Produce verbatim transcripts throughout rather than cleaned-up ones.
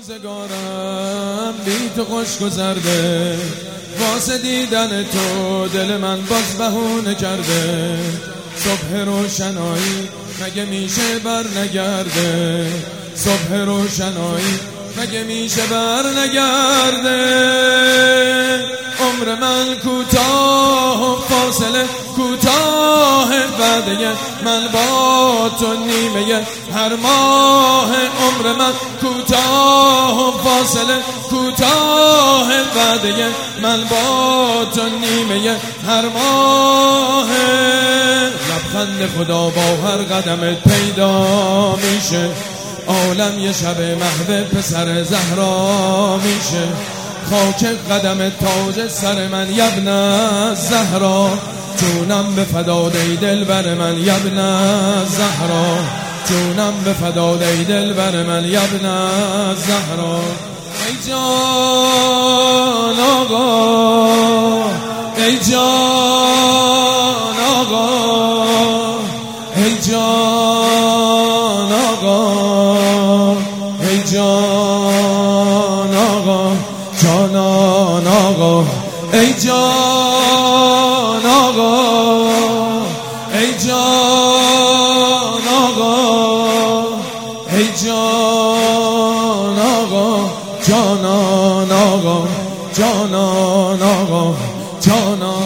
روزگارم بی تو خوش گذرده، واسه دیدن تو دل من باز بهونه کرده. صبح روشنایی مگه میشه بر نگرده، صبح روشنایی مگه میشه بر نگرده. عمر من کوتاه و فاصله کوتاه، وعده من با تو نیمه هر ماه. عمر من کوتاه و فاصله کوتاه، وعده من با تو نیمه هر ماه. لبخند خدا با هر قدمت پیدا میشه، عالم یه شب محو پسر زهرا میشه. خاک قدم تاج سر من یبن زهرا، جونم به فداد ای دل بر من یبن زهرا، جونم به فداد ای دل بر من یبن زهرا. ای جان آقا، ای جان آقا، ای جان آقا، ای جان آقا، جانان آقا، ای جان آقا، ای جان آقا، ای جان آقا، جانان آقا، جانان آقا، جانان.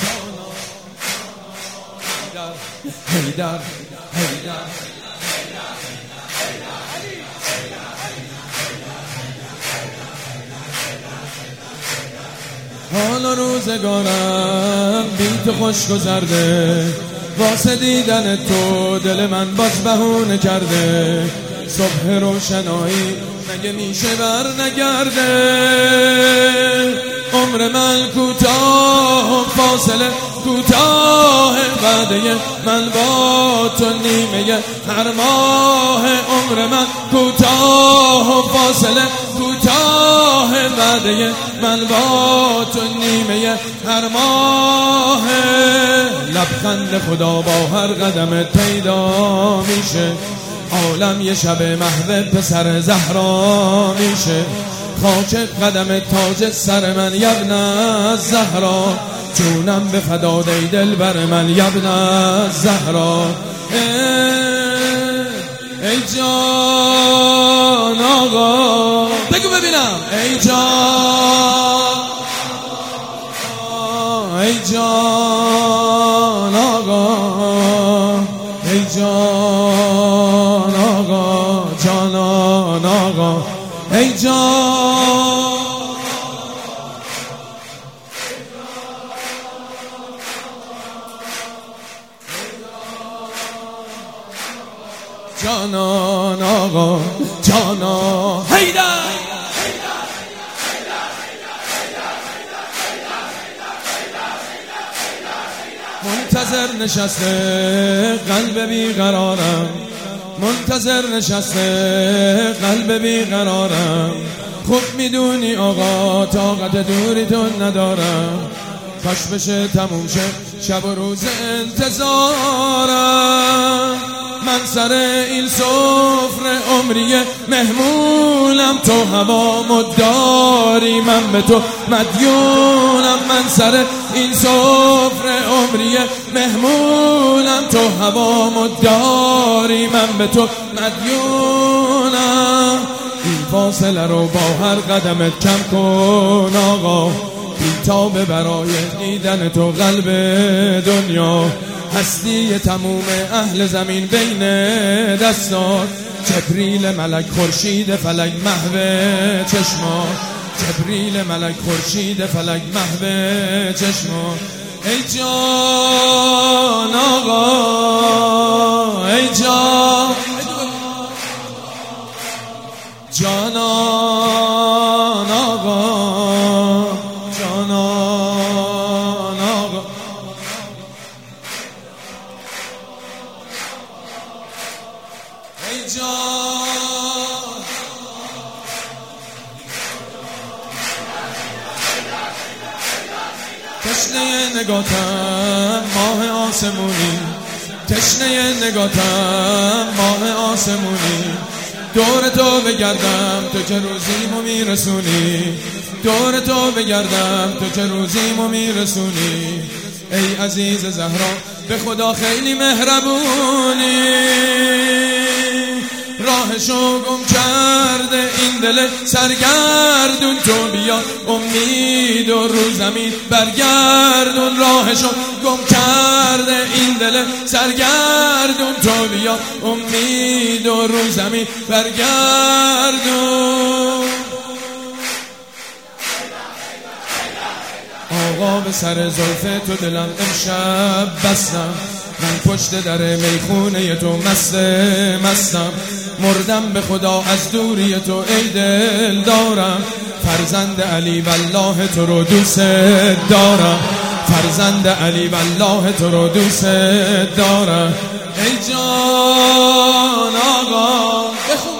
حیدر حیدر حالا روزگارم بی تو خوش گذرده، واسه دیدن تو دل من باز بهونه کرده. صبح روشنایی مگه میشه بر نگرده. عمر من کوتاه و فاصله کوتاه، وعده من با تو نیمه هر ماه. عمر من کوتاه و فاصله کوتاه، وعده من با تو نیمه هر ماه. لبخند خدا با هر قدمت پیدا میشه، عالم یه شب محو پسر زهرا میشه. خاک قدم تاج سر من یبن زهرا، جونم به فداد ای دل بر من یبن زهرا. ای جان آقا، بگو ببینم. ای جان، ای جان آقا، ای جان آقا، جانان آقا، ای جان، جانان آقا، جانان. حیدر منتظر نشسته قلب بیقرارم، منتظر نشسته قلب بیقرارم. خوب میدونی آقا طاقت دوری تو ندارم، کاش بشه تموم شه شب و روز انتظارم. من سر این سفره عمری مهمونم، تو هوا مداری من به تو مدیونم. من سر این سفره عمری مهمونم، تو هوا مداری من به تو مدیونم. این فاصله رو با هر قدمت کم کن آقا، بیتابه برای دیدن تو قلب دنیا. هستی تموم اهل زمین بین دستات، جبریل ملک خورشید فلک محو چشمات، جبریل ملک خورشید فلک محو چشمات. ای جان آقا، ای جان، جانان آقا، جانان آقا، ای جان. تشنه نگاتم ماه آسمونی، تشنه نگاتم ماه آسمونی. دور تو بگردم تو که روزیمو میرسونی، دور تو بگردم تو که روزیمو میرسونی. ای عزیز زهرا به خدا خیلی مهربونی، راهشو گم کرده این دل سرگردون، تو بیا امید و رو زمین برگردون. راهشو گم کرده این دل سرگردون، تو بیا امید و رو زمین برگردون. آقا به سر زلف تو دلم امشب بستم، من پشت در میخونه تو مست مستم. مردم به خدا از دوری تو ای دل دارم، فرزند علی والله تو رو دوست دارم، فرزند علی والله تو رو دوست دارم. ای جان آقا